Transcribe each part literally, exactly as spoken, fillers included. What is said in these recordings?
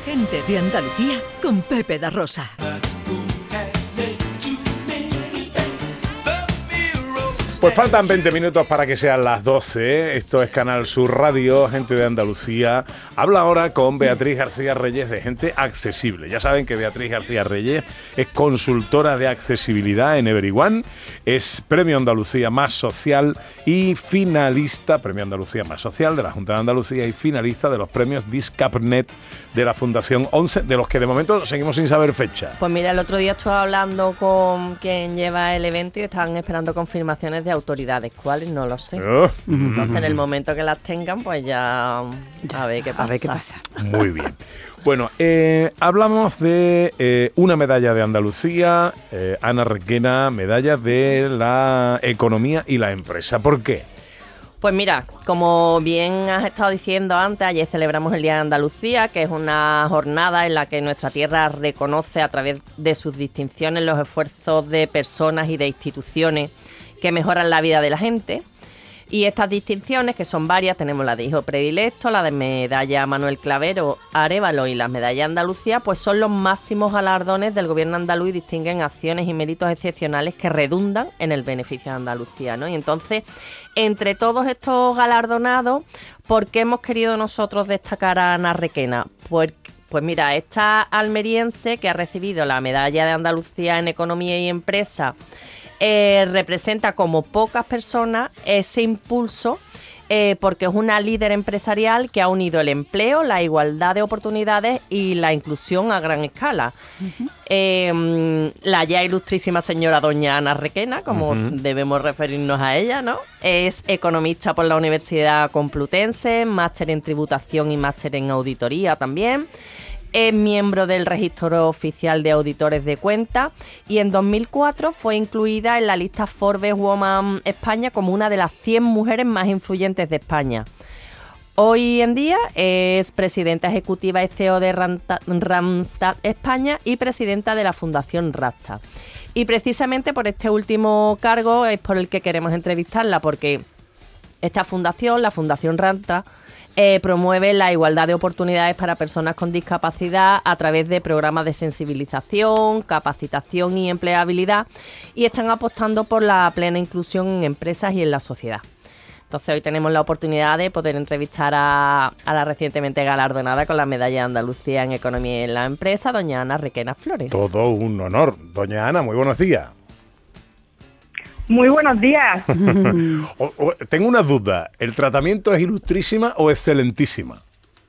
Gente de Andalucía con Pepe da Rosa. Pues faltan veinte minutos para que sean las doce. Esto es Canal Sur Radio, Gente de Andalucía. Habla ahora con Beatriz García Reyes de Gente Accesible. Ya saben que Beatriz García Reyes es consultora de accesibilidad en Everyone, es Premio Andalucía Más Social y finalista, Premio Andalucía Más Social de la Junta de Andalucía y finalista de los premios Discapnet de la Fundación once, de los que de momento seguimos sin saber fecha. Pues mira, el otro día estuve hablando con quien lleva el evento y estaban esperando confirmaciones de autoridades. ¿Cuáles? No lo sé. Oh. Entonces, en el momento que las tengan, pues ya a ver qué pasa. A ver qué pasa. Muy bien. Bueno, eh, hablamos de eh, una medalla de Andalucía, eh, Ana Requena, medalla de la economía y la empresa. ¿Por qué? Pues mira, como bien has estado diciendo antes, ayer celebramos el Día de Andalucía, que es una jornada en la que nuestra tierra reconoce a través de sus distinciones los esfuerzos de personas y de instituciones que mejoran la vida de la gente. Y estas distinciones, que son varias, tenemos la de hijo predilecto, la de medalla Manuel Clavero Arévalo y la medalla Andalucía, pues son los máximos galardones del gobierno andaluz y distinguen acciones y méritos excepcionales que redundan en el beneficio de Andalucía, ¿no? Y entonces, entre todos estos galardonados, ¿por qué hemos querido nosotros destacar a Ana Requena? Pues, pues mira, esta almeriense que ha recibido la medalla de Andalucía en Economía y Empresa, Eh, representa como pocas personas ese impulso eh, porque es una líder empresarial que ha unido el empleo, la igualdad de oportunidades y la inclusión a gran escala. Uh-huh. Eh, la ya ilustrísima señora doña Ana Requena, como uh-huh. debemos referirnos a ella, ¿no? Es economista por la Universidad Complutense, máster en tributación y máster en auditoría también. Es miembro del Registro Oficial de Auditores de Cuentas y en dos mil cuatro fue incluida en la lista Forbes Woman España como una de las cien mujeres más influyentes de España. Hoy en día es presidenta ejecutiva y C E O de Randstad España y presidenta de la Fundación Randstad. Y precisamente por este último cargo es por el que queremos entrevistarla, porque esta fundación, la Fundación Randstad, Eh, promueve la igualdad de oportunidades para personas con discapacidad a través de programas de sensibilización, capacitación y empleabilidad, y están apostando por la plena inclusión en empresas y en la sociedad. Entonces hoy tenemos la oportunidad de poder entrevistar a, a la recientemente galardonada con la medalla de Andalucía en Economía y en la Empresa, doña Ana Requena Flores. Todo un honor. Doña Ana, muy buenos días. Muy buenos días. o, o, tengo una duda. ¿El tratamiento es ilustrísima o excelentísima?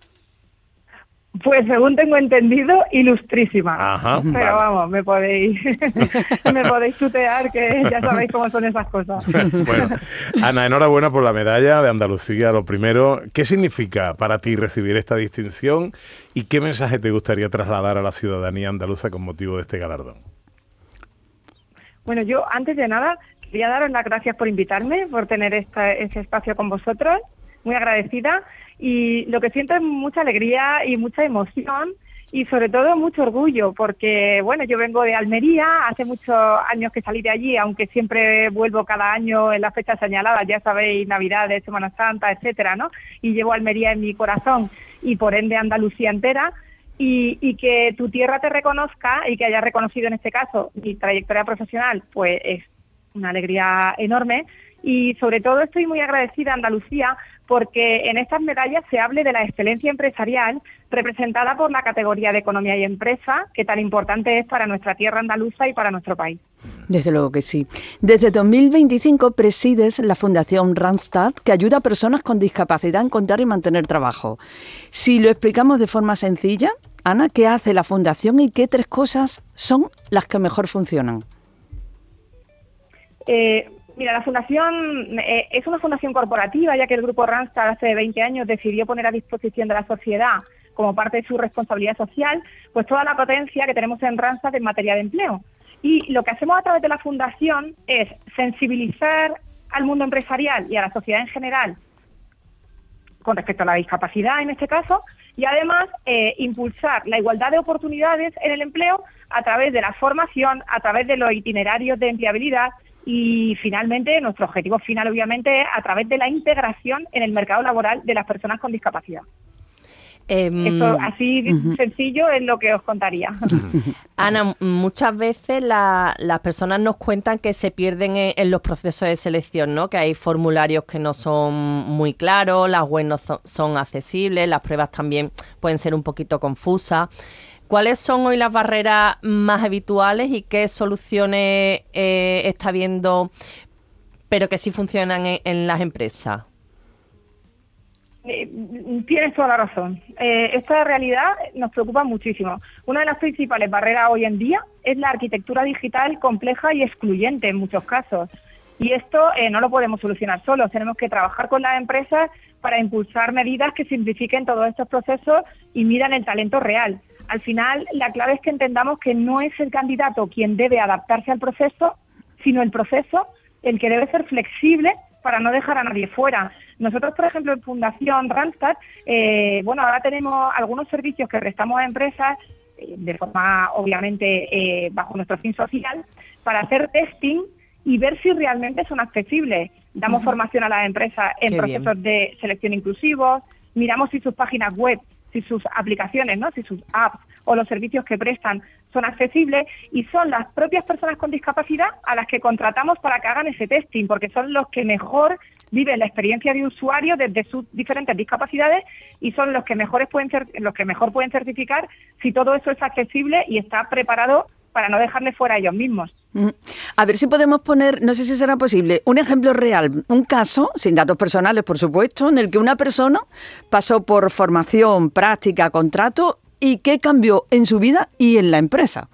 Pues según tengo entendido, ilustrísima. Ajá, Pero vale. vamos, me podéis me podéis tutear, que ya sabéis cómo son esas cosas. Bueno, Ana, enhorabuena por la medalla de Andalucía. Lo primero, ¿qué significa para ti recibir esta distinción y qué mensaje te gustaría trasladar a la ciudadanía andaluza con motivo de este galardón? Bueno, yo antes de nada quería daros las gracias por invitarme, por tener esta, este espacio con vosotros, muy agradecida, y lo que siento es mucha alegría y mucha emoción y sobre todo mucho orgullo, porque bueno, yo vengo de Almería, hace muchos años que salí de allí, aunque siempre vuelvo cada año en las fechas señaladas, ya sabéis, Navidades, Semana Santa, etcétera, ¿no? Y llevo Almería en mi corazón y por ende Andalucía entera. Y, y que tu tierra te reconozca y que hayas reconocido en este caso mi trayectoria profesional, pues es una alegría enorme. Y sobre todo estoy muy agradecida a Andalucía porque en estas medallas se hable de la excelencia empresarial representada por la categoría de Economía y Empresa, que tan importante es para nuestra tierra andaluza y para nuestro país. Desde luego que sí. Desde dos mil veinticinco presides la Fundación Randstad, que ayuda a personas con discapacidad a encontrar y mantener trabajo. Si lo explicamos de forma sencilla, Ana, ¿qué hace la Fundación y qué tres cosas son las que mejor funcionan? Eh, mira, la Fundación eh, es una fundación corporativa, ya que el Grupo Randstad hace veinte años decidió poner a disposición de la sociedad, como parte de su responsabilidad social, pues toda la potencia que tenemos en Randstad en materia de empleo. Y lo que hacemos a través de la Fundación es sensibilizar al mundo empresarial y a la sociedad en general con respecto a la discapacidad en este caso, y además eh, impulsar la igualdad de oportunidades en el empleo a través de la formación, a través de los itinerarios de empleabilidad y finalmente nuestro objetivo final obviamente es a través de la integración en el mercado laboral de las personas con discapacidad. Eh, Eso así uh-huh. sencillo es lo que os contaría. Ana, muchas veces la, las personas nos cuentan que se pierden en, en los procesos de selección, ¿no? Que hay formularios que no son muy claros, las webs no son, son accesibles, las pruebas también pueden ser un poquito confusas. ¿Cuáles son hoy las barreras más habituales y qué soluciones eh, está viendo, pero que sí funcionan en, en las empresas? Eh, tienes toda la razón. Eh, esta realidad nos preocupa muchísimo. Una de las principales barreras hoy en día es la arquitectura digital compleja y excluyente en muchos casos. Y esto eh, no lo podemos solucionar solos. Tenemos que trabajar con las empresas para impulsar medidas que simplifiquen todos estos procesos y midan el talento real. Al final, la clave es que entendamos que no es el candidato quien debe adaptarse al proceso, sino el proceso el que debe ser flexible para no dejar a nadie fuera. Nosotros, por ejemplo, en Fundación Randstad, eh, bueno, ahora tenemos algunos servicios que prestamos a empresas, eh, de forma, obviamente, eh, bajo nuestro fin social, para hacer testing y ver si realmente son accesibles. Damos uh-huh. formación a las empresas en Qué procesos bien. de selección inclusivos, miramos si sus páginas web, si sus aplicaciones, ¿no? Si sus apps o los servicios que prestan son accesibles, y son las propias personas con discapacidad a las que contratamos para que hagan ese testing, porque son los que mejor viven la experiencia de usuario desde sus diferentes discapacidades y son los que mejores pueden ser, los que mejor pueden certificar si todo eso es accesible y está preparado para no dejarle fuera a ellos mismos. A ver si podemos poner, no sé si será posible, un ejemplo real, un caso, sin datos personales por supuesto, en el que una persona pasó por formación, práctica, contrato y qué cambió en su vida y en la empresa.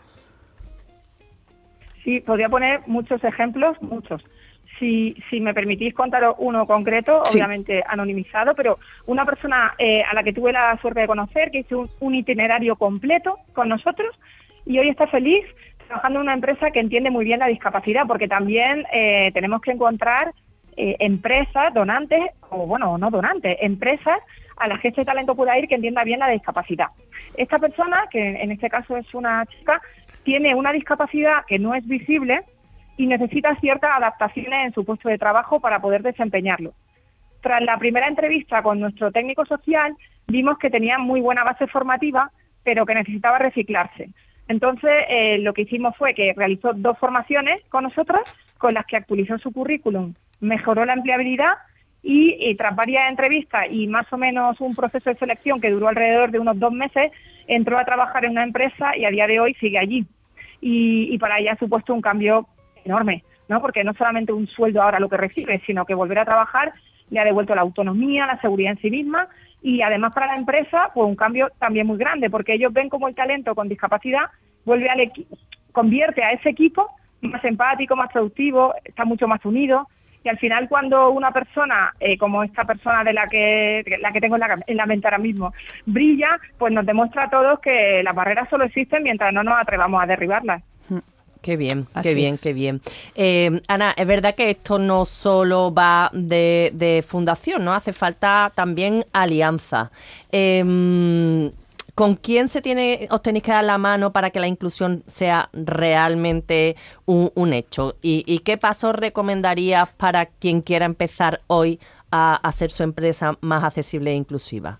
Sí, podría poner muchos ejemplos, muchos. Si, si me permitís contaros uno concreto, sí. obviamente anonimizado, pero una persona eh, a la que tuve la suerte de conocer, que hizo un, un itinerario completo con nosotros y hoy está feliz trabajando en una empresa que entiende muy bien la discapacidad, porque también eh, tenemos que encontrar eh, empresas, donantes, o bueno, no donantes, empresas a las que este talento pueda ir que entienda bien la discapacidad. Esta persona, que en este caso es una chica, tiene una discapacidad que no es visible y necesita ciertas adaptaciones en su puesto de trabajo para poder desempeñarlo. Tras la primera entrevista con nuestro técnico social, vimos que tenía muy buena base formativa, pero que necesitaba reciclarse. Entonces, eh, lo que hicimos fue que realizó dos formaciones con nosotros, con las que actualizó su currículum, mejoró la empleabilidad y, y tras varias entrevistas y más o menos un proceso de selección que duró alrededor de unos dos meses, entró a trabajar en una empresa y a día de hoy sigue allí. Y, y para ella ha supuesto un cambio enorme, ¿no? Porque no solamente un sueldo ahora lo que recibe, sino que volver a trabajar le ha devuelto la autonomía, la seguridad en sí misma y además para la empresa pues un cambio también muy grande, porque ellos ven como el talento con discapacidad vuelve al equi- convierte a ese equipo más empático, más productivo, está mucho más unido y al final cuando una persona eh, como esta persona de la que la que tengo en la, en la mente ahora mismo brilla, pues nos demuestra a todos que las barreras solo existen mientras no nos atrevamos a derribarlas. Qué bien, Así qué bien, es. qué bien. Eh, Ana, es verdad que esto no solo va de, de fundación, ¿no? Hace falta también alianza. Eh, ¿Con quién se tiene, os tenéis que dar la mano para que la inclusión sea realmente un, un hecho? ¿Y, ¿Y qué pasos recomendarías para quien quiera empezar hoy a hacer su empresa más accesible e inclusiva?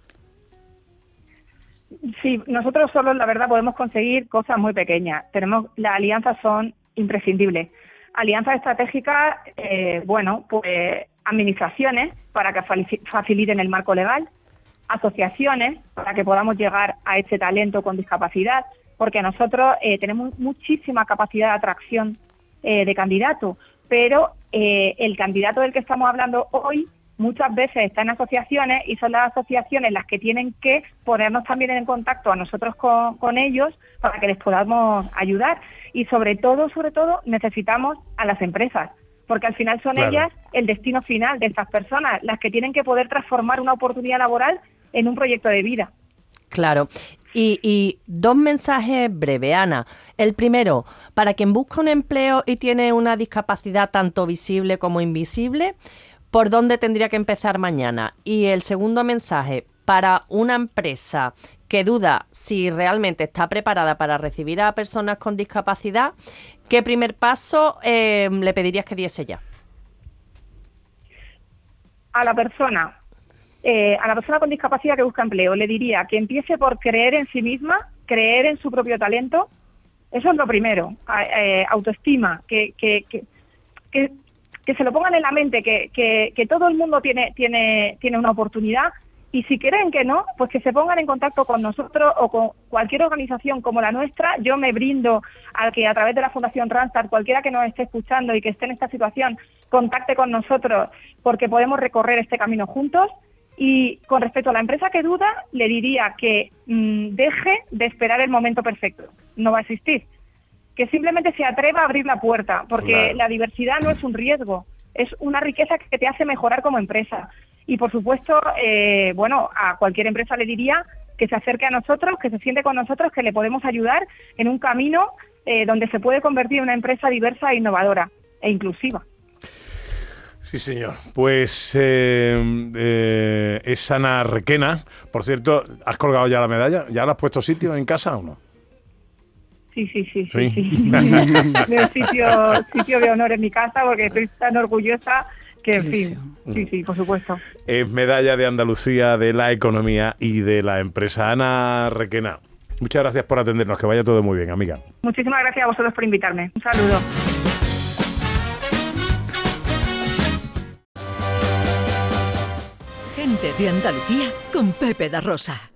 Sí, nosotros solos, la verdad, podemos conseguir cosas muy pequeñas. Tenemos, las alianzas son imprescindibles. Alianzas estratégicas, eh, bueno, pues administraciones para que faciliten el marco legal, asociaciones para que podamos llegar a este talento con discapacidad, porque nosotros eh, tenemos muchísima capacidad de atracción eh, de candidatos, pero eh, el candidato del que estamos hablando hoy muchas veces está en asociaciones y son las asociaciones las que tienen que ponernos también en contacto a nosotros con, con ellos para que les podamos ayudar. Y sobre todo, sobre todo, necesitamos a las empresas, porque al final son claro. ellas el destino final de estas personas, las que tienen que poder transformar una oportunidad laboral en un proyecto de vida. Claro. Y, y dos mensajes breves, Ana. El primero, para quien busca un empleo y tiene una discapacidad tanto visible como invisible, ¿por dónde tendría que empezar mañana? Y el segundo mensaje, para una empresa que duda si realmente está preparada para recibir a personas con discapacidad, ¿qué primer paso eh, le pedirías que diese ya? A la persona eh, a la persona con discapacidad que busca empleo le diría que empiece por creer en sí misma, creer en su propio talento. Eso es lo primero, eh, autoestima, que, que, que, que, que se lo pongan en la mente, que, que, que todo el mundo tiene, tiene, tiene una oportunidad, y si creen que no, pues que se pongan en contacto con nosotros o con cualquier organización como la nuestra. Yo me brindo a que a través de la Fundación Randstad, cualquiera que nos esté escuchando y que esté en esta situación, contacte con nosotros, porque podemos recorrer este camino juntos. Y con respecto a la empresa que duda, le diría que mmm, deje de esperar el momento perfecto. No va a existir. Que simplemente se atreva a abrir la puerta, porque claro, la diversidad no es un riesgo, es una riqueza que te hace mejorar como empresa. Y por supuesto, eh, bueno, a cualquier empresa le diría que se acerque a nosotros, que se siente con nosotros, que le podemos ayudar en un camino eh, donde se puede convertir en una empresa diversa e innovadora e inclusiva. Sí, señor. Pues eh, eh, es Ana Requena. Por cierto, ¿has colgado ya la medalla? ¿Ya la has puesto sitio en casa o no? Sí, sí, sí, sí. sí. sí. De sitio, sitio de honor en mi casa, porque estoy tan orgullosa que, en fin, sí, sí, por supuesto. Es medalla de Andalucía de la economía y de la empresa. Ana Requena, muchas gracias por atendernos, que vaya todo muy bien, amiga. Muchísimas gracias a vosotros por invitarme. Un saludo. Gente de Andalucía con Pepe da Rosa.